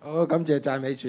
好，感謝讚美主。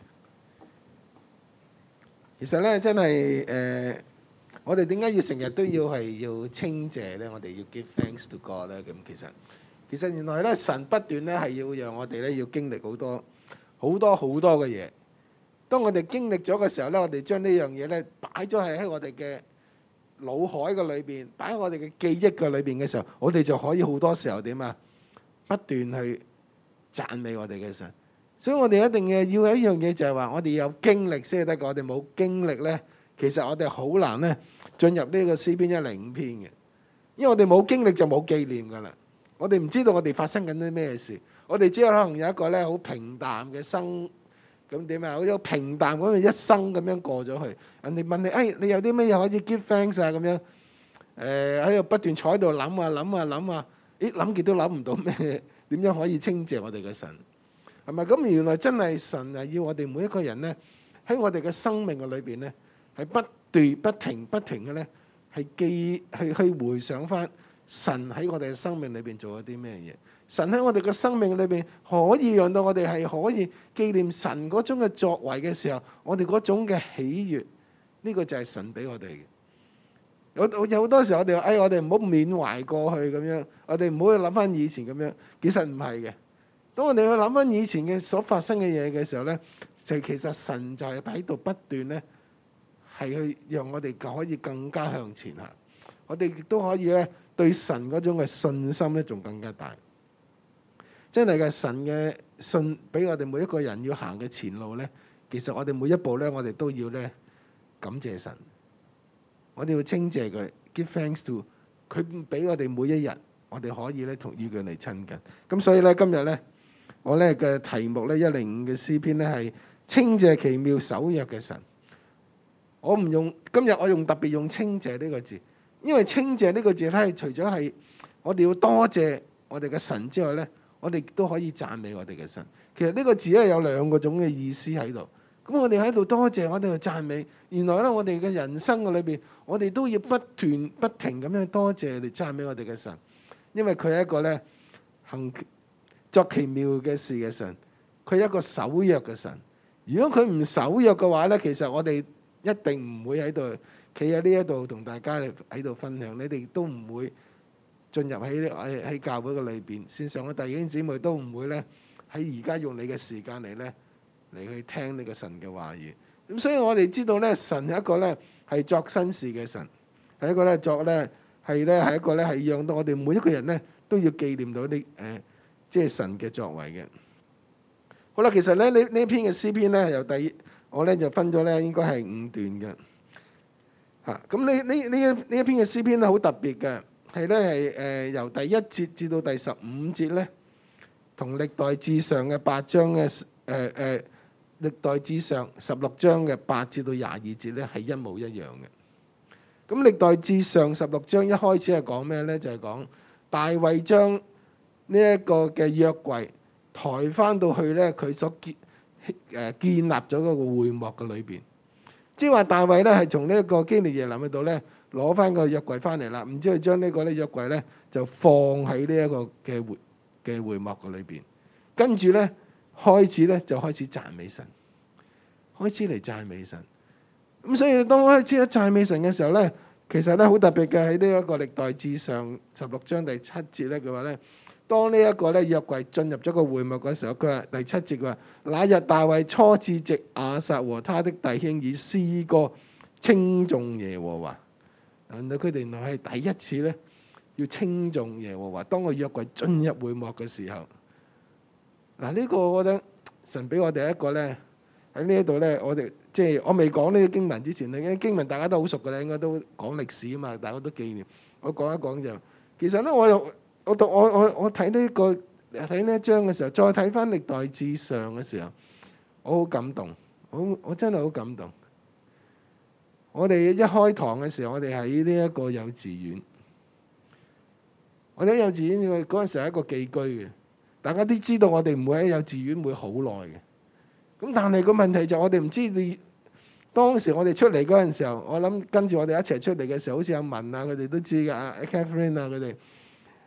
其實咧，真係我哋點解要成日都要稱謝咧？我哋要 give thanks to God 咧。咁其實原來咧，神不斷咧係要讓我哋咧要經歷好多嘅嘢。當我哋經歷咗嘅時候咧，我哋將呢樣嘢咧擺咗喺我哋嘅腦海嘅裏邊，擺喺我哋嘅記憶嘅裏邊嘅時候，我哋就可以好多時候點啊？不斷去讚美我哋嘅神。所以我哋一定要有一樣嘢，就係話我哋有經歷先得。我哋冇經歷咧，其實我哋好難咧進入呢個詩篇105篇嘅，因為我哋冇經歷就冇紀念噶啦。我哋唔知道我哋發生緊啲咩事，我哋只有可能有一個咧好平淡嘅生咁點啊，好似平淡咁嘅一生咁樣過咗去。人哋問你，你有啲咩嘢可以 give thanks 啊？咁樣喺度不斷坐喺度諗啊諗啊，諗極都諗唔到咩點樣可以稱謝我哋嘅神。係咪咁？原來真係神啊，要我哋每一個人咧喺我哋嘅生命嘅裏邊咧，係不斷不停嘅咧，係去回想翻神喺我哋嘅生命裏邊做咗啲咩嘢。神喺我哋嘅生命裏邊可以讓到我哋係可以紀念神嗰種嘅作為嘅時候，我哋嗰種嘅喜悅，呢個就係神俾我哋嘅。有好多時候我哋話，我哋唔好緬懷過去咁樣，我哋唔好去諗翻以前咁樣。其實唔係嘅。當我哋去諗翻以前嘅所發生嘅嘢嘅時候咧，就其實神就係喺度不斷咧，係去讓我哋可以更加向前行。我哋亦都可以咧對神嗰種嘅信心咧，仲更加大。真係嘅，神嘅信俾我哋每一個人要行嘅前路咧，其實我哋每一步咧，我哋都要咧感謝神。我哋要稱謝佢 ，give thanks to 佢俾我哋每一日，我哋可以咧同與佢嚟親近。咁所以咧今日咧。我咧嘅題目咧105嘅詩篇咧係稱謝奇妙守約嘅神。我唔用今日我用特別用稱謝呢個字，因為稱謝呢個字咧，除咗係我哋要多謝我哋嘅神之外咧，我哋都可以讚美我哋嘅神。其實呢個字咧有兩個種嘅意思喺度。咁我哋喺度多謝，我哋去讚美。原來咧我哋嘅人生嘅裏邊，我哋都要不停咁樣多謝嚟讚美我哋嘅神，因為佢係一個咧作奇妙嘅事嘅神，佢係一個守約嘅神。如果佢唔守約嘅話咧，其實我哋一定唔會喺度企喺呢一度同大家喺度分享，你哋都唔會進入喺教會嘅裏邊。線上嘅弟兄姊妹都唔會咧喺而家用你嘅時間嚟去聽呢個神嘅話語。咁所以我哋知道咧，神係一個咧係作新事嘅神，係一個咧係一個咧係讓到我哋每一個人咧都要紀念到即係神嘅作為嘅。好啦，其實咧呢篇嘅詩篇咧我咧就分咗咧應該係5段嘅。咁呢一篇嘅詩篇咧好特別嘅，係咧係由第1節至到第15節咧，同歷代志上嘅8章嘅歷代志上16章嘅8至到22節咧係一模一樣嘅。咁歷代志上16章一開始係講咩咧？就係講大衛將呢一個嘅約櫃抬翻到去咧，佢所建立咗嗰個會幕嘅裏邊，即係話大衛咧係從呢一個基列耶琳嗰度咧攞翻個約櫃翻嚟啦，唔知佢將呢個咧約櫃咧就放喺呢一個嘅會幕嘅裏邊，跟住咧開始讚美神，開始嚟讚美神。咁所以當開始一讚美神嘅時候咧，其實咧好特別嘅，喺呢一個歷代志上16章第7節咧，佢話咧。當呢一個咧約櫃進入咗個會幕嘅時候，佢話第7節佢話：那日大衛初次藉亞薩和他的弟兄以詩歌稱頌耶和華。原來佢哋原來係第一次咧要稱頌耶和華。當個約櫃進入會幕嘅時候，呢個我覺得神俾我哋一個咧喺呢一度咧，我哋即係我未講呢啲經文之前咧，因為經文大家都好熟嘅啦，應該都講歷史啊嘛，大家都紀念。我講一講就，其實咧我睇呢一章嘅時候，再睇翻歷代志上嘅時候，我好感動，我真係好感動。我哋一開堂嘅時候，我哋喺呢一個幼稚園，我哋喺幼稚園嗰陣時係一個寄居嘅，大家都知道我哋唔會喺幼稚園會好耐嘅。咁但係個問題就我哋唔知你當時我哋出嚟嗰陣時候，我諗跟住我哋一齊出嚟嘅時候，好似阿文啊佢哋都知㗎，阿 Catherine 啊佢哋。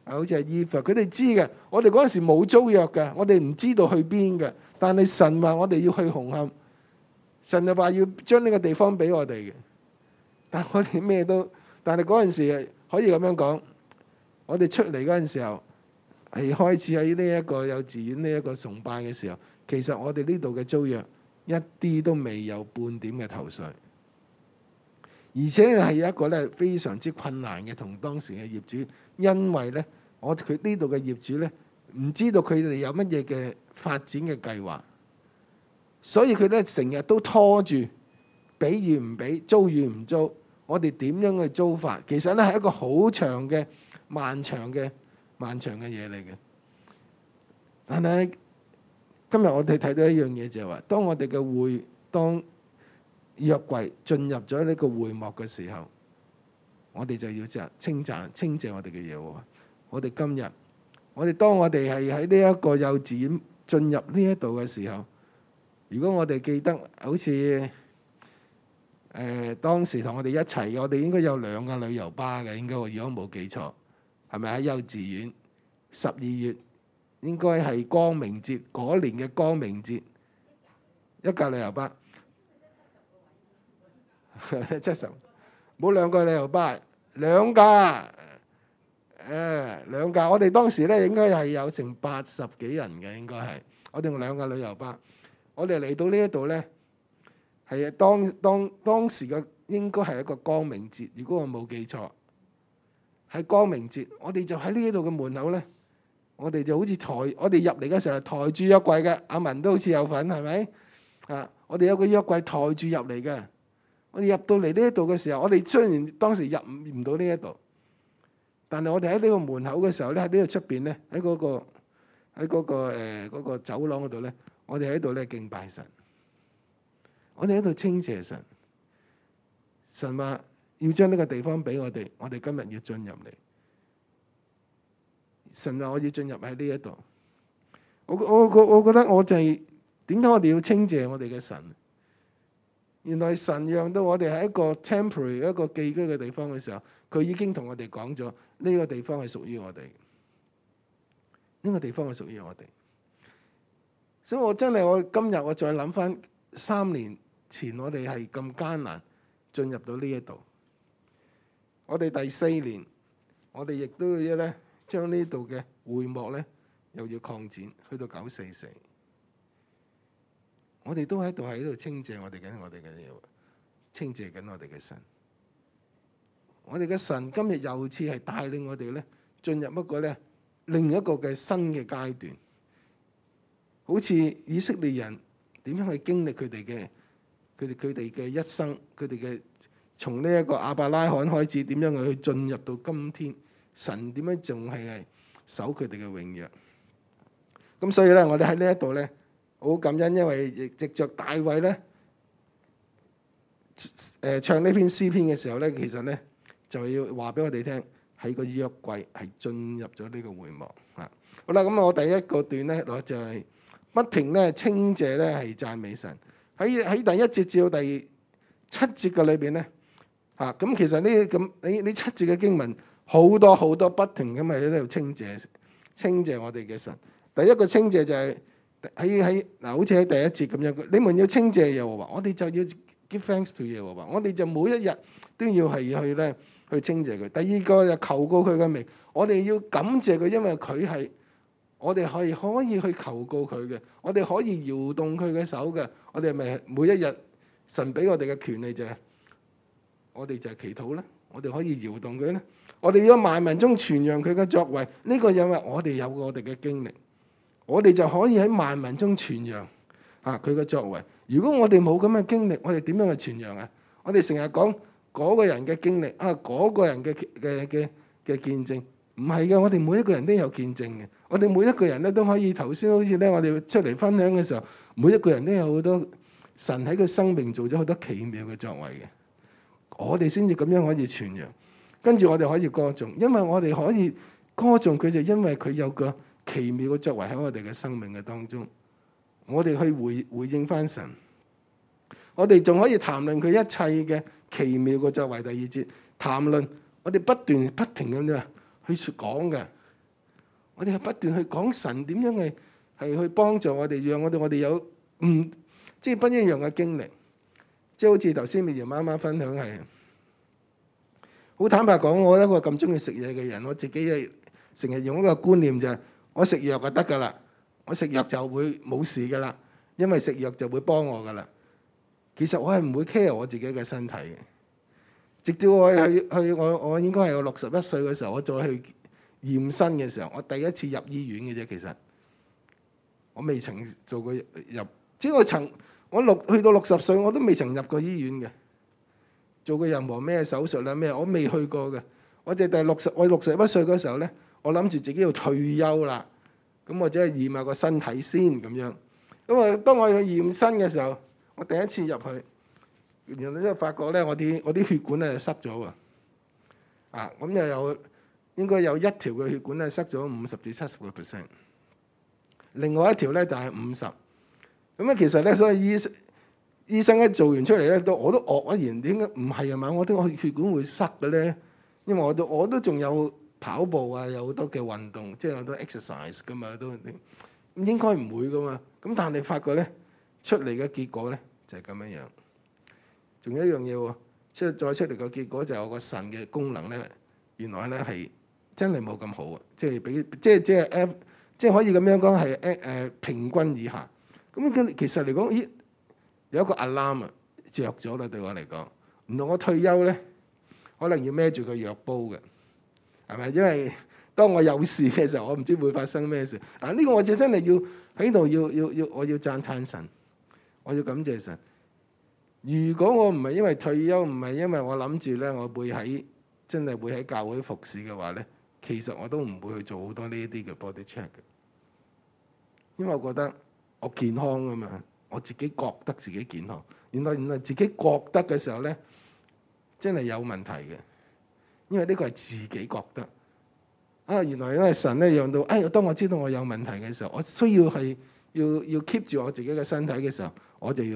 好似係以弗，佢哋知嘅。我哋嗰陣時冇租約嘅，我哋唔知道去邊嘅。但係神話我哋要去紅磡，神就話要將呢個地方俾我哋嘅。但我哋咩都，但係嗰陣時可以咁樣講，我哋出嚟嗰陣時候係開始喺呢一個幼稚園呢一個崇拜嘅時候，其實我哋呢度嘅租約一啲都未有半點嘅頭緒。而且係一個咧非常之困難嘅，同當時嘅業主，因為咧佢呢度嘅業主咧唔知道佢哋有乜嘢嘅發展嘅計劃，所以佢咧成日都拖住，俾與唔俾，租與唔租，我哋點樣去租法？其實咧係一個好長嘅、漫長嘅嘢嚟嘅。但係今日我哋睇到一樣嘢就係話，當我哋嘅當約櫃進入咗呢個會幕嘅時候，我哋就要稱謝我哋嘅耶和華。我哋今日，當我哋係喺呢一個幼稚園進入呢一度嘅時候，如果我哋記得好似當時同我哋一齊，我哋應該有2個旅遊巴嘅，應該我如果冇記錯，係咪喺幼稚園12月應該係光明節嗰年嘅光明節一架旅遊巴。70冇2個旅遊巴，2架2架。我哋當時咧應該係有成80幾人嘅，應該係我哋用2個旅遊巴。我哋嚟到呢一度咧，係當時嘅應該係一個光明節，如果我冇記錯，係光明節。我哋就喺呢一度嘅門口咧，我哋就好似我哋入嚟嘅時候抬住約櫃嘅，阿文都好似有份，係咪啊？我哋有個約櫃抬住入嚟嘅。我哋入到嚟呢一度嘅時候，我哋雖然當時入唔到呢一度，但係我哋喺呢個門口嘅時候咧，喺呢度出邊咧，喺嗰個走廊嗰度咧，我哋喺度咧敬拜神，我哋喺度稱謝神。神話要將呢個地方俾我哋，我哋今日要進入嚟。神話我要進入喺呢一度，我覺得我就係點解我哋要稱謝我哋嘅神？原來神讓到我哋喺一個 temporary 一個寄居嘅地方嘅時候，佢已經同我哋講咗呢個地方係屬於我哋，呢個地方係屬於我哋。所以我今日我再諗翻3年前我哋係咁艱難進入到呢一度，我哋第4年我哋亦都要咧將呢度嘅會幕咧又要擴展去到944。我哋都喺度稱謝我哋嘅稱謝緊我哋嘅神。我哋嘅神今日又次係帶領我哋咧進入一個咧另一個嘅新嘅階段，好似以色列人點樣去經歷佢哋嘅一生，佢哋嘅從呢一個亞伯拉罕開始點樣去進入到今天，神點樣仲係守佢哋嘅永約。咁所以咧，我哋喺呢一度咧。好感恩，因為藉着大衛咧，唱呢篇詩篇嘅時候咧，其實咧就要話俾我哋聽，喺個約櫃係進入咗呢個會幕啊。好啦，咁我第一個段咧，我就係不停咧稱謝咧係讚美神。喺第1節至到第7節嘅裏邊咧，咁其實呢7節嘅經文好多不停咁喺度稱謝我哋嘅神。第一個稱謝就係。好似喺第1節咁樣，你們要稱謝耶和華，我哋就要 give thanks to 耶和華，我哋就每一日都要係去稱謝佢。第二個就求告佢嘅名，我哋要感謝佢，因為佢係我哋可以去求告佢嘅，我哋可以搖動佢嘅手嘅。我哋咪每一日神俾我哋嘅權利就係，我哋就係祈禱啦，我哋可以搖動佢咧，我哋要萬民中傳揚佢嘅作為。呢個因為我哋有我哋嘅經歷。我哋就可以喺萬民中傳揚佢嘅作為。如果我哋冇咁嘅經歷，我哋點樣去傳揚啊？我哋成日講嗰個人嘅經歷嗰個人嘅見證，唔係嘅。我哋每一個人都有見證嘅。我哋每一個人咧都可以頭先好似咧，我哋出嚟分享嘅時候，每一個人都有好多神喺佢生命做咗好多奇妙嘅作為嘅。我哋先至咁樣可以傳揚，跟住我哋可以歌頌，因為我哋可以歌頌佢，就因為佢有個奇妙嘅作為喺我哋嘅生命嘅當中，我哋去回應翻神，我哋仲可以談論佢一切嘅奇妙嘅作為。第2節談論，我哋不停咁樣去講嘅， 我哋係不斷去講神點樣係去幫助我哋，讓我哋有即係不一樣嘅經歷。即係好似頭先美瑤媽媽分享係，好坦白講，我一個咁中意食嘢嘅人，我自己係成日用一個觀念就係，我食藥就得㗎啦，我食藥就會冇事㗎啦，因為食藥就會幫我㗎啦。其實我係唔會 care 我自己嘅身體嘅，直到我我應該係我61歲嘅時候，我再去驗身嘅時候，我第一次入醫院嘅啫。其實我未曾做過即係我去到60歲，我都未曾入過醫院嘅，做過任何咩手術啦咩，我未去過嘅。我哋我61歲嗰時候咧，我諗住自己要退休啦，咁我只係驗下個身體先咁樣。咁啊，當我去驗身嘅時候，我第一次入去，然後咧發覺咧，我啲血管咧塞咗喎，咁又應該有一條嘅血管咧塞咗50至70%，另外一條咧就係50。咁啊，其實咧，所以醫生一做完出嚟咧，我都愕然，點解唔係啊嘛？我啲血管會塞嘅咧，因為我都仲有跑步啊，有好多嘅運動，即係好多 exercise 噶嘛，都應該唔會噶嘛。咁但係你發覺咧，出嚟嘅結果咧就係咁樣樣。仲有一樣嘢喎，再出嚟嘅結果就係我個腎嘅功能咧，原來咧係真係冇咁好啊！即係可以咁樣講係平均以下。咁其實嚟講，咦，有一個 alarm 啊，着咗啦，對我嚟講。唔同我退休咧，可能要孭住個藥煲嘅，係咪？因為當我有事嘅時候，我唔知會發生咩事。呢個我就真係要喺度我要讚歎神，我要感謝神。如果我唔係因為退休，唔係因為我諗住咧，我真係會喺教會服侍嘅話咧，其實我都唔會去做好多呢啲嘅 body check 嘅，因為我覺得。我健康啊嘛，我自己覺得自己健康。原來自己覺得嘅時候咧，真係有問題嘅。因為呢個係自己覺得。原來因為神咧讓到，當我知道我有問題嘅時候，我需要係要 keep 住我自己嘅身體嘅時候，我就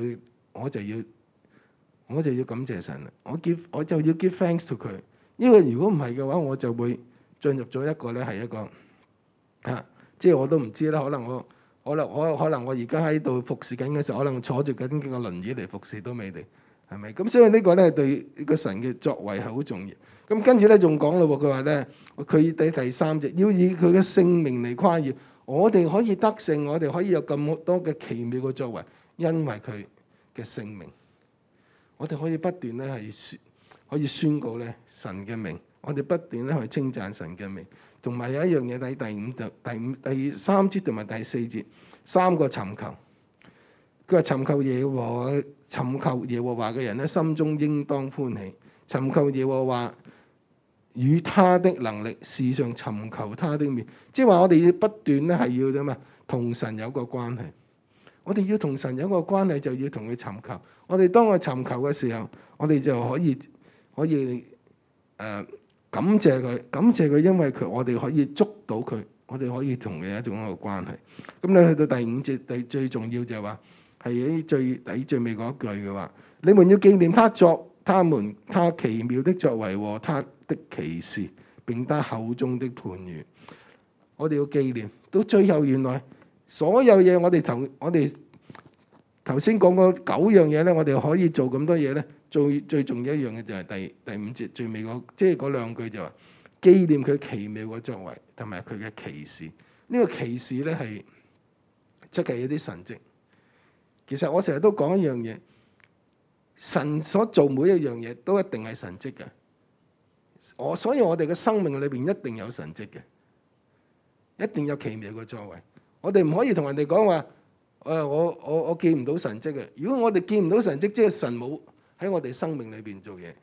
要感謝神啦。我就要 give thanks to 佢。因為如果唔係嘅話，我就會進入咗一個咧係一個即係我都唔知啦。可能我而家喺度服侍緊嘅時候，可能坐住緊個輪椅嚟服侍都未定，係咪？咁所以呢個咧對呢個神嘅作為係好重要。咁跟住咧仲講咯喎，佢話咧佢第3節要以佢嘅聖名嚟誇耀，我哋可以得勝，我哋可以有咁多嘅奇妙嘅作為，因為佢嘅聖名，我哋可以不斷咧可以宣告咧神嘅名，我哋不斷咧去稱讚神嘅名。同埋有一樣嘢喺第3節同埋第4節3個尋求。佢話尋求耶和華嘅人咧，心中應當歡喜。尋求耶和華與他的能力，時常尋求他的面。即係話我哋要不斷咧係要點啊？同神有個關係。我哋要同神有個關係，就要同佢尋求。我哋當我尋求嘅時候，我哋就可以感謝佢，因為我哋可以捉到佢，我哋可以同佢一種一個關係。咁你去到第5節，最重要就係話係喺最尾嗰一句嘅話，你們要紀念他奇妙的作為和他的奇事，並他口中的判語。我哋要紀念到最後，原來所有嘢我哋頭先講嗰9樣嘢咧，我哋可以做咁多嘢咧。最重要一樣嘅就係第5節最尾即係嗰2句就話紀念佢奇妙嘅作為同埋佢嘅奇事。呢個奇事咧係即係一啲神蹟。其實我成日都講一樣嘢，神所做每一樣嘢都一定係神蹟嘅。所以我哋嘅生命裏邊一定有神蹟嘅，一定有奇妙嘅作為。我哋唔可以同人哋講話我見唔到神蹟嘅。如果我哋見唔到神蹟，即係神冇喺我哋生命裏邊做嘢，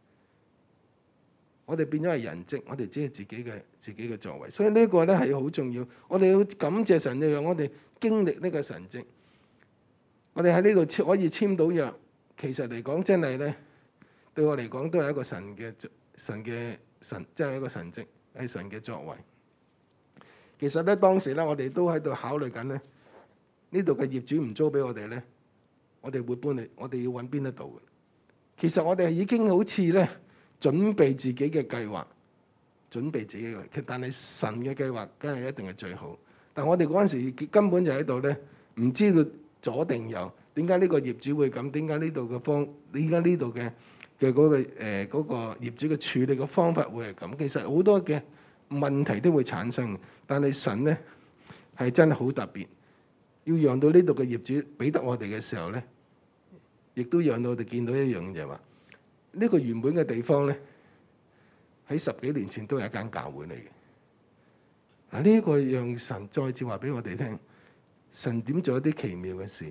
我哋變咗係人蹟，我哋只係自己嘅作為。所以呢個咧係好重要，我哋要感謝神，讓我哋經歷呢個神蹟。我哋喺呢度可以簽到約，其實嚟講真係咧，對我嚟講都係一個神，即係一個神蹟，係神嘅作為。其實咧當時咧，我哋都喺度考慮緊咧，呢度嘅業主唔租俾我哋咧，我哋會搬嚟，我哋要揾邊一度嘅。其實我哋已經好似咧準備自己嘅計劃， 準備自己嘅，但係神嘅計劃梗係一定係最好。但我哋嗰陣時根本就喺度咧，唔知道左定右，點解呢個業主會咁？點解呢度嘅點解呢度嘅嗰個業主嘅處理嘅方法會係咁？其實好多嘅問題都會產生，但係神咧係真係好特別，要讓到呢度嘅業主俾得我哋嘅時候咧，亦都讓到我哋見到一樣嘢，話呢個原本嘅地方咧，喺10幾年前都係一間教會嚟嘅。嗱，呢個讓神再次話俾我哋聽，神點做一啲奇妙嘅事。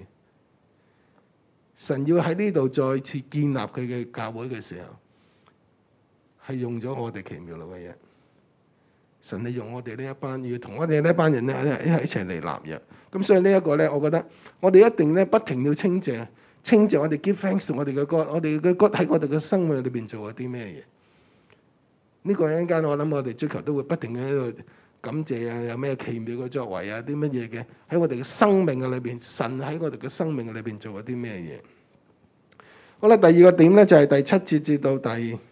神要喺呢度再次建立佢嘅教會嘅時候，係用咗我哋奇妙嘅嘢。神係用我哋呢一班，要同我哋呢一班人咧一齊嚟立約。咁所以呢一個咧，我覺得我哋一定咧不停要稱謝我哋 give thanks to 我哋嘅 God， 我哋嘅 God 喺我哋嘅生命裏邊做咗啲咩嘢？呢個一陣間我諗我哋追求都會不停喺度感謝啊，有咩奇妙嘅作為啊，啲乜嘢嘅喺我哋嘅生命嘅裏邊，神喺我哋嘅生命嘅裏邊做咗啲咩嘢？好啦，第二個點咧就係第7節至到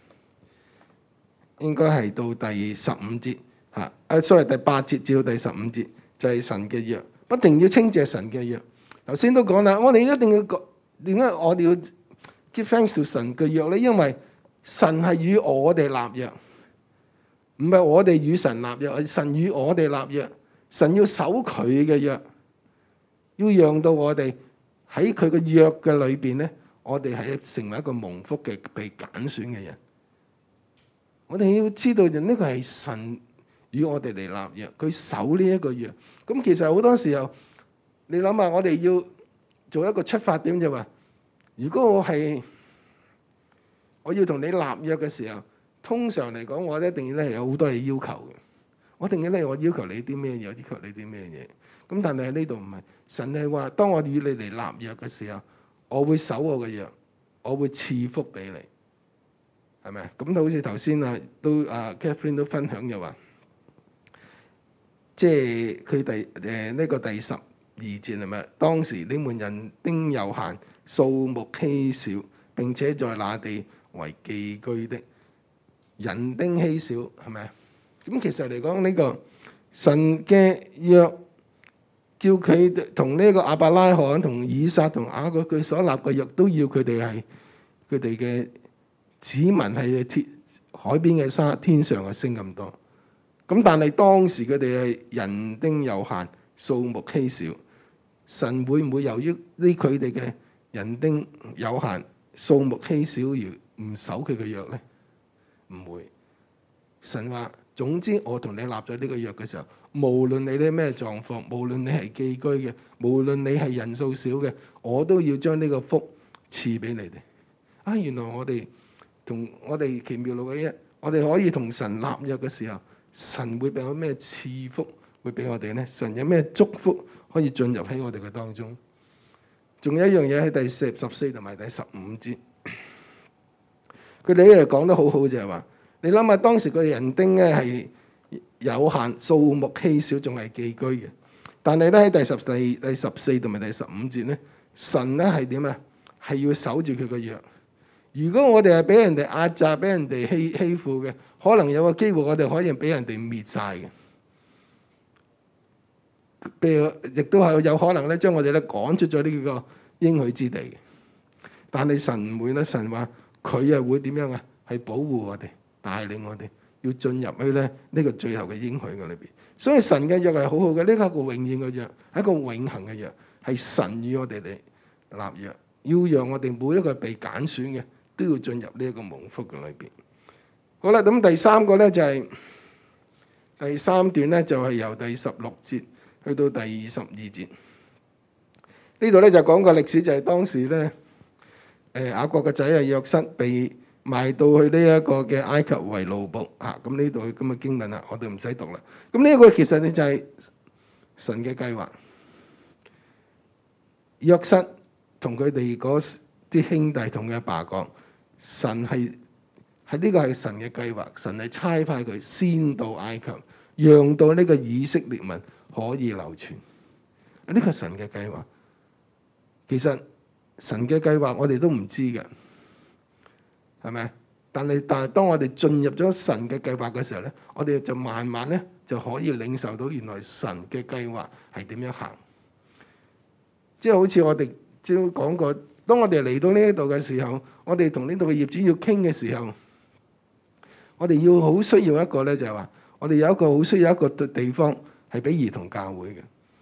應該係到第15節嚇，sorry 第8節至到第15節就係神嘅約，不停要稱謝神嘅約。頭先都講啦，我哋一定要講點解我哋要 give thanks to 神嘅約咧？因為神係與我哋立約。唔係我哋與神立約，係神與我哋立約。神要守佢嘅約，要讓到我哋喺佢嘅約嘅裏邊咧，我哋係成為一個蒙福嘅被揀選嘅人。我哋要知道，呢個係神與我哋嚟立約，佢守呢一個約。咁其實好多時候，你諗下，我哋要做一個出發點就話，如果我要同你立約嘅時候，通常嚟講，我一定要咧有好多嘢要求嘅。我一定要咧，我要求你啲咩嘢，要求你啲咩嘢。咁但係喺呢度唔係，神係話，當我與你嚟立約嘅時候，我會守我嘅約，我會賜福俾你，係咪？咁好似頭先Catherine 都分享就話，即係佢呢個第12節係咪？當時你們人丁有限，數目稀少，並且在那地為寄居的。人丁稀少係咪啊？咁其實嚟講，呢個神嘅約叫佢同呢個亞伯拉罕、同以撒、同雅各佢所立嘅約，都要佢哋係佢哋嘅子民係海邊嘅沙、天上嘅星咁多。咁但係當時佢哋係人丁有限、數目稀少，神會唔會由於呢佢哋嘅人丁有限、數目稀少而唔守佢嘅約咧？唔會，神話總之我同你立咗呢個約嘅時候，無論你啲咩狀況，無論你係寄居嘅，無論你係人數少嘅，我都要將呢個福賜俾你哋。原來我哋同我哋奇妙路嘅一，我哋可以同神立約嘅時候，神會俾我咩賜福會俾我哋呢？神有咩祝福可以進入喺我哋嘅當中？仲有一樣嘢喺第14同埋第15節。佢哋咧講得好好，就係話，你諗下當時個人丁咧係有限，數目稀少，仲係寄居嘅。但係咧喺第14同埋第15節咧，神咧係點啊？係要守住佢個約。如果我哋係俾人哋壓榨、俾人哋欺負嘅，可能有個機會我哋可以俾人哋滅晒嘅。譬如亦都係有可能咧，將我哋咧趕出咗呢個應許之地。但係神唔會咧，神話。佢又會點樣啊？係保護我哋，帶領我哋，要進入去咧呢個最後嘅應許嘅裏邊。所以神嘅約係好好嘅，呢個係一個永遠嘅約，係一個永恆嘅約，係神與我哋嚟立約，要讓我哋每一個被揀選嘅都要進入呢一個蒙福嘅裏邊。好啦，咁第三個咧就係第3段咧，就係由第16節去到第22節。呢度咧就講個歷史，就係當時咧。雅各嘅仔係約瑟被賣到去呢一個嘅埃及為奴僕啊！咁呢度咁嘅經文啦，我哋唔使讀啦。咁呢一個其實你就係神嘅計劃。約瑟同佢哋嗰啲兄弟同佢阿爸講，神係呢個係神嘅計劃，神係差派佢先到埃及，讓到呢個以色列民可以流傳。呢個係神嘅計劃，其實。神嘅計劃我哋都唔知嘅，係咪？ 但係當我哋進入咗神嘅計劃嘅時候咧，我哋就慢慢咧就可以領受到原來神嘅計劃係點樣行。即係好似我哋之前講過，當我哋嚟到呢一度嘅時候，我哋同呢度嘅業主要傾嘅時候，我哋要好需要一個咧，就係話我哋有一個好需要一個地方係俾兒童教會嘅。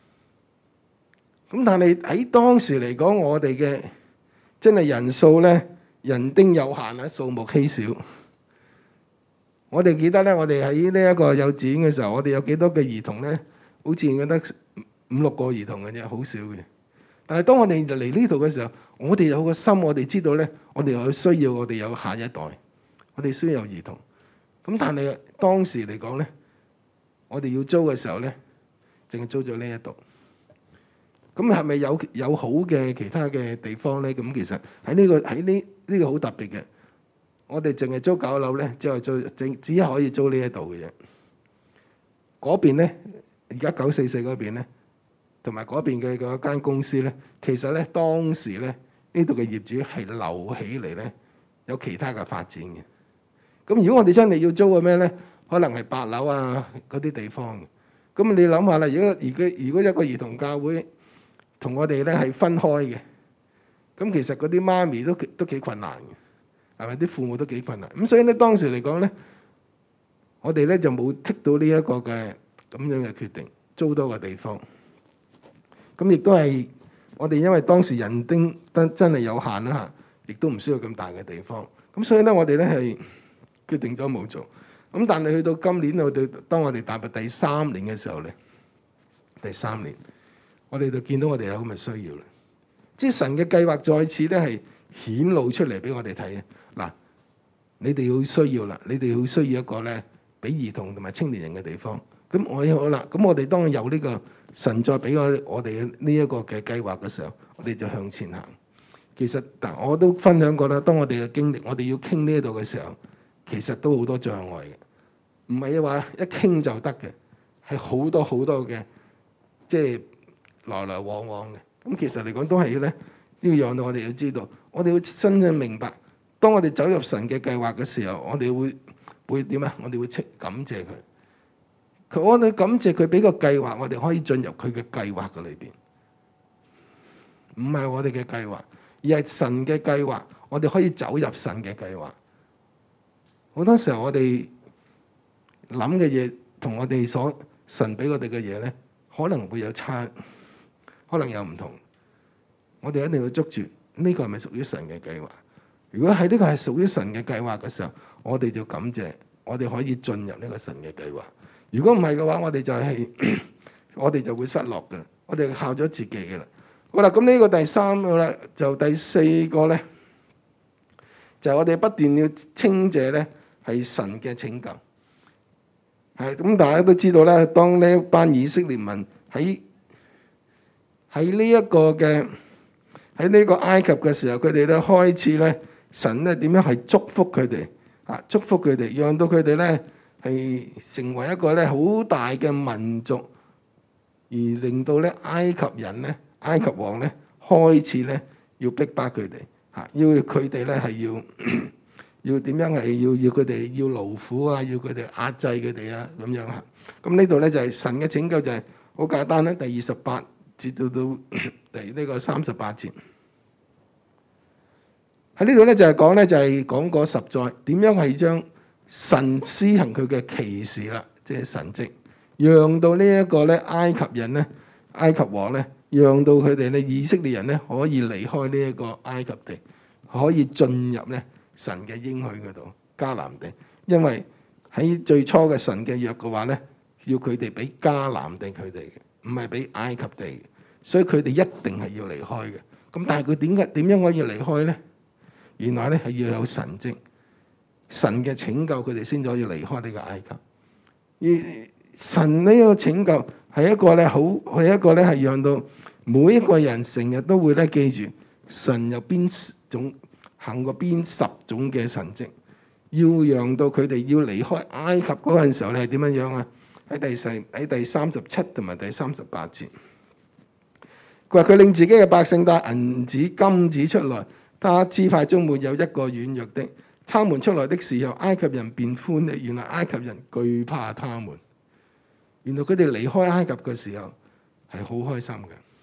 咁但係喺當時嚟講，我哋嘅真係人數咧，人丁有限啊，數目稀少。我哋記得咧，我哋喺呢一個幼稚園嘅時候，我哋有幾多嘅兒童咧？好似覺得5、6個兒童嘅啫，好少嘅。但係當我哋嚟呢度嘅時候，我哋有個心，我哋知道咧，我哋有需要，我哋有下一代，我哋需要有兒童。咁但係當時嚟講咧，我哋要租嘅時候咧，淨係租咗呢一度。咁係咪有好嘅其他嘅地方咧？咁其實喺呢個好特別嘅，我哋淨係租9樓咧，只可以租呢一度嘅啫。嗰邊咧，而家944嗰邊咧，同埋嗰邊嘅嗰間公司咧，其實咧當時咧呢度嘅業主係留起嚟咧，有其他嘅發展嘅。咁如果我哋真係要租嘅咩咧，可能係8樓啊嗰啲地方。咁你諗下啦，如果一個兒童教會同我哋咧係分開嘅，咁其實嗰啲媽咪都幾困難嘅，係咪？啲父母都幾困難。咁所以咧當時嚟講咧，我哋咧就冇剔到呢一個嘅咁樣嘅決定，租多個地方。咁亦都係我哋因為當時人丁真係有限啦嚇，亦都唔需要咁大嘅地方。咁所以咧我哋咧係決定咗冇做。咁但係去到今年當我哋踏入第3年嘅時候咧，第3年。我哋就見到我哋有咁嘅需要啦，即係神嘅計劃再次咧係顯露出嚟俾我哋睇。嗱，你哋要需要啦，你哋要需要一個咧俾兒童同埋青年人嘅地方。咁好啦，咁我哋當有呢個神再俾我哋呢一個嘅計劃嘅時候，我哋就向前行。其實我都分享過啦，當我哋嘅經歷，我哋要傾呢一度嘅時候，其實都好多障礙嘅，唔係話一傾就得嘅，係好多好多嘅，即係來來往往嘅。咁其實嚟講都係咧，要讓到我哋要知道，我哋要真正明白，當我哋走入神嘅計劃嘅時候，我哋會點啊？我哋會感謝佢，我哋感謝佢俾個計劃，我哋可以進入佢嘅計劃嘅裏邊，唔係我哋嘅計劃，而係神嘅計劃，我哋可以走入神嘅計劃。好多時候我哋諗嘅嘢同我哋神俾我哋嘅嘢咧，可能會有差。可能有唔同，我哋一定要捉住呢個係咪屬於神嘅計劃？如果喺呢個係屬於神嘅計劃嘅時候，我哋就感謝，我哋可以進入呢個神嘅計劃。如果唔係嘅話，我哋就會失落嘅，我哋靠咗自己嘅啦。好啦，咁呢個第3個啦，就第4個咧，就係我哋不斷要稱謝咧，係神嘅拯救。係咁，大家都知道咧，當呢一班以色列民喺呢一個嘅喺呢個埃及嘅時候，佢哋咧開始咧，神咧點樣係祝福佢哋啊？祝福佢哋，讓到佢哋咧係成為一個咧好大嘅民族，而令到咧埃及人咧、埃及王咧開始咧要逼迫佢哋嚇，要佢哋咧係要點樣係要佢哋要勞苦啊，要佢哋壓制佢哋啊咁樣嚇。咁呢度咧就係神嘅拯救，就係好簡單咧。第28節到第呢個38節，喺呢度咧就係講咧，就係講嗰10災點樣係將神施行佢嘅奇事啦，即係神蹟，讓到呢一個咧埃及人咧、埃及王咧，讓到佢哋咧以色列人咧可以離開呢一個埃及地，可以進入咧神嘅應許嗰度迦南地。因為喺最初嘅神嘅約嘅話咧，要佢哋俾迦南地佢哋嘅，唔係俾埃及地嘅，所以佢哋一定係要離開嘅。咁但係佢點樣可以離開咧？原來咧係要有神蹟，神嘅拯救佢哋先至可以離開呢個埃及。而神呢個拯救係一個咧係一個咧係讓到每一個人成日都會咧記住神有邊種行過邊10種嘅神蹟，要讓到佢哋要離開埃及嗰陣時候咧係點樣樣啊？喺第37同埋第38節，佢話佢令自己嘅百姓帶銀子金子出來，他支派中沒有一個軟弱的， 他們出來的時候，埃及人便歡喜。原來埃及人懼怕他們。原來佢哋離開埃及嘅時候係好開心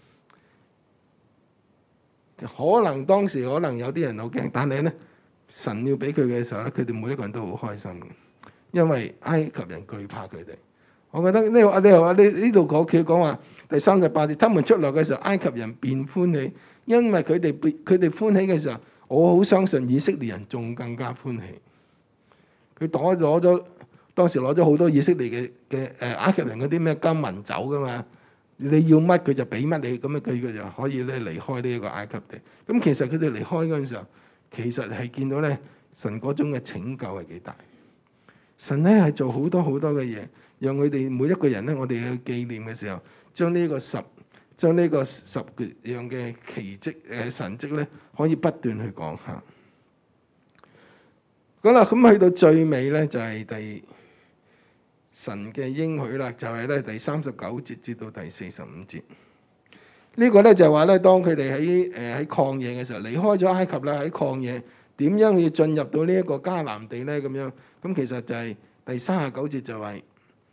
嘅。可能當時可能有啲人好驚，但係咧神要俾佢嘅時候咧，佢哋每一個人都好開心嘅，因為埃及人懼怕佢哋。我覺得呢度佢講話第38節，他們出來嘅時候，埃及人便歡喜，因為佢哋歡喜嘅時候，我好相信以色列人仲更加歡喜。佢當時攞咗好多以色列嘅埃及人嗰啲咩金銀酒噶嘛，你要乜佢就俾乜你，咁佢就可以咧離開呢一個埃及地。咁其實佢哋離開嗰陣時候，其實係見到咧神嗰種嘅拯救係幾大。神咧係做好多好多嘅嘢，讓佢哋每一個人咧，我哋去紀念嘅時候，將呢個十樣嘅奇蹟神蹟咧，可以不斷去講下。好啦，咁去到最尾咧，就係神嘅應許啦，就係咧第39節至到第45節。呢個咧就係話咧，當佢哋喺曠野嘅時候，離開咗埃及啦，喺曠野點樣要進入到呢一個迦南地咧？咁樣咁其實就係第39節就係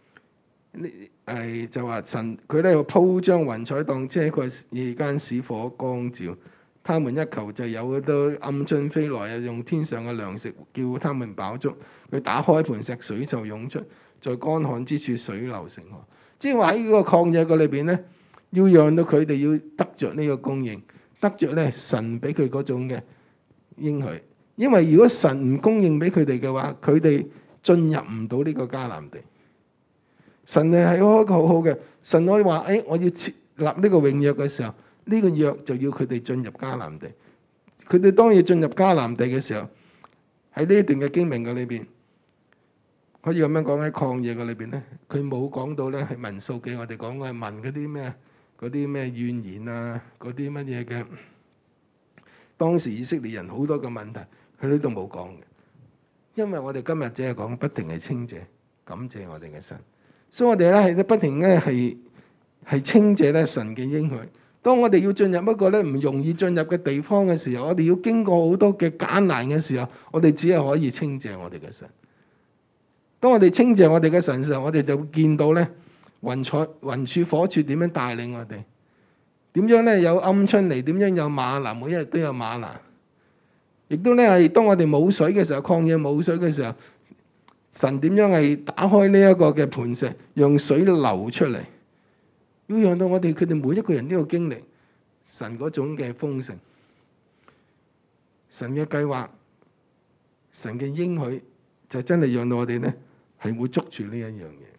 就話神佢咧要鋪張雲彩當遮蓋，夜間使火光照。他們一求就有好多鵪鶉飛來，用天上嘅糧食叫他們飽足。佢打開磐石，水就湧出，在乾旱之處水流成河。即係話喺個曠野個裏邊咧，要讓到佢哋要得着呢個供應，得着咧神俾佢嗰種嘅應許。因為如果神唔供應俾佢哋嘅話，佢哋進入唔到呢個迦南地。神係一個好好嘅神，可以話我要設立呢個永約嘅時候，呢個約就要佢哋進入迦南地。佢哋當要進入迦南地嘅時候，喺呢一段嘅經文嘅裏邊，可以咁樣講，喺曠野嘅裏邊咧，佢冇講到咧係民數記我哋講嘅問嗰啲咩怨言啊，嗰啲乜嘢嘅當時以色列人好多嘅問題，佢呢度冇講嘅。因為我哋今日只係講不停係稱謝感謝我哋嘅神，所以我哋咧係不停咧係稱謝咧神嘅應許。當我哋要進入一個咧唔容易進入嘅地方嘅時候，我哋要經過好多嘅艱難嘅時候，我哋只係可以稱謝我哋嘅神。當我哋稱謝我哋嘅神嘅時候，我哋就會見到咧雲柱火柱點樣帶領我哋，點樣咧有鵪鶉嚟，點樣有嗎哪，每一日都有嗎哪。亦都咧係當我哋冇水嘅時候，曠野冇水嘅時候，神點樣係打開呢一個嘅磐石，讓水流出嚟，要讓到佢哋每一個人都要經歷神嗰種嘅豐盛，神嘅計劃，神嘅應許，就真係讓到我哋咧係會捉住呢一樣嘢。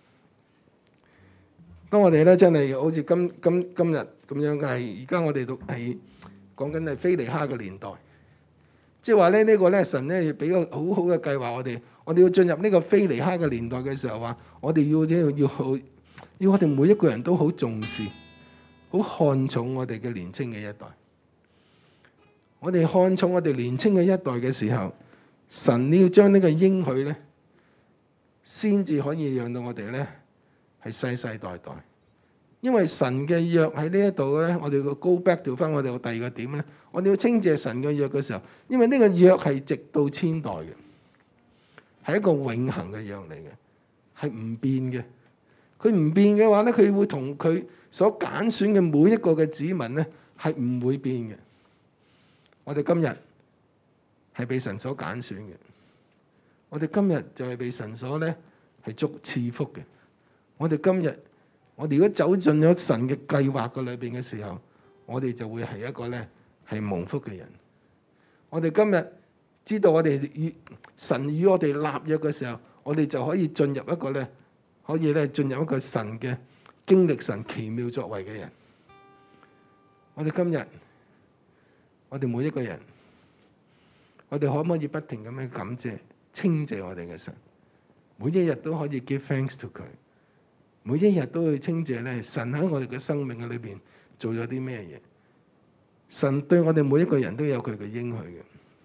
當我哋咧真係好似今日咁樣嘅係，而家我哋都係講緊係非尼哈嘅年代。即係話咧，呢個咧神咧要俾個好好嘅計劃我哋要進入呢個非尼哈嘅年代嘅時候，話我哋要我哋每一個人都好重視、好看重我哋嘅年青嘅一代。我哋看重我哋年青嘅一代嘅時候，神你要將呢個應許咧，先至可以讓到我哋咧係世世代代。因為神嘅約喺呢一度咧，我哋個 go back 調翻我哋個第二個點咧，我哋要稱謝神嘅約嘅時候，因為呢個約係直到千代嘅，係一個永恆嘅約嚟嘅，係唔變嘅。佢唔變嘅話咧，佢會同佢所揀選嘅每一個嘅子民咧係唔會變嘅。我哋今日係被神所揀選嘅，我哋今日就係被神所咧係賜福嘅。我哋今日。我哋如果走進咗神嘅計劃嘅裏邊嘅時候，我哋就會係一個咧係蒙福嘅人。我哋今日知道我哋神與我哋立約嘅時候，我哋就可以進入一個咧，可以咧進入一個神嘅經歷神奇妙作為嘅人。我哋今日，我哋每一個人，我哋可唔可以不停咁樣感謝、稱謝我哋嘅神？每一日都可以 give thanks to 佢。每一日都去稱謝咧，神喺我哋嘅生命嘅裏邊做咗啲咩嘢？神對我哋每一個人都有佢嘅應許嘅。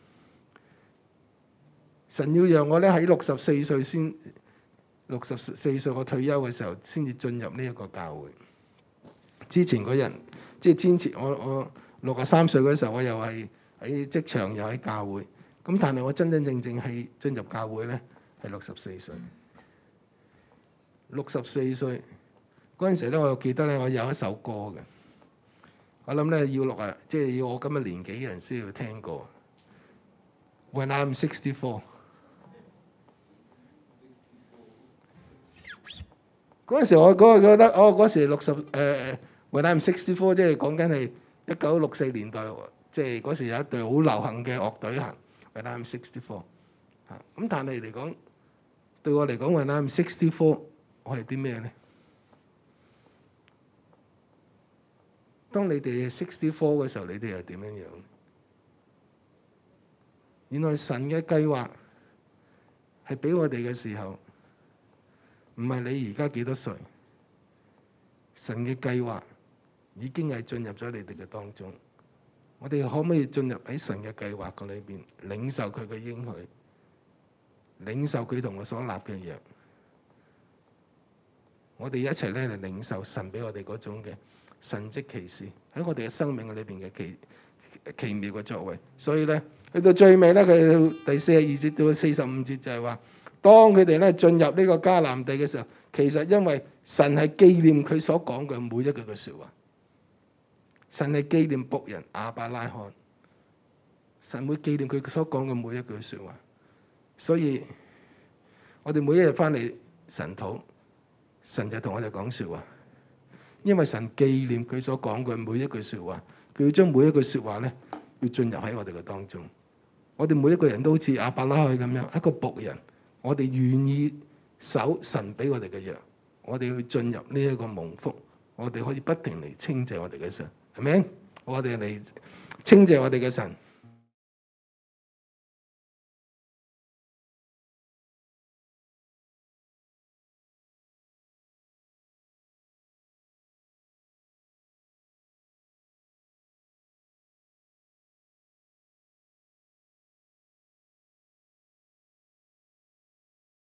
神要讓我咧喺64歲我退休嘅時候，先至進入呢一個教會。之前嗰人，即係之前我63歲嗰時候，我又係喺職場又喺教會， 咁但係我真真正正係進入教會咧，係64歲。64歲嗰陣時咧，我又記得咧，我有一首歌嘅。我諗咧要錄啊，即係要我咁嘅年紀嘅人先要聽過。When I'm 64，嗰陣時我覺得，嗰時When I'm 64，即係講緊係1964年代，即係嗰時有一隊好流行嘅樂隊行。When I'm 64，咁但係嚟講，對我嚟講，When I'm 64，我係啲咩咧？當你哋64嘅時候，你哋又點樣樣？原來神嘅計劃係俾我哋嘅時候，唔係你而家幾多歲，神嘅計劃已經係進入咗你哋嘅當中。我哋可唔可以進入喺神嘅計劃嘅裏邊，領受佢嘅應許，領受佢同我所立嘅約？我哋一齊咧嚟領受神俾我哋嗰種嘅神蹟奇事喺我哋嘅生命裏邊嘅奇妙嘅作為。所以咧，去到最尾咧，佢第42節到45節就係話，當佢哋咧進入呢個迦南地嘅時候，其實因為神係紀念佢所講嘅每一句嘅説話。神係紀念僕人亞伯拉罕，神會紀念佢所講嘅每一句説話。所以我哋每一日翻嚟神土，神就同我哋講説話，因為神紀念佢所講嘅每一句説話，佢要將每一句説話咧，要進入喺我哋嘅當中。我哋每一個人都好似亞伯拉罕咁樣一個僕人，我哋願意守神俾我哋嘅約，我哋去進入呢一個蒙福，我哋可以不停嚟稱謝我哋嘅神。係咪？我哋嚟稱謝我哋嘅神。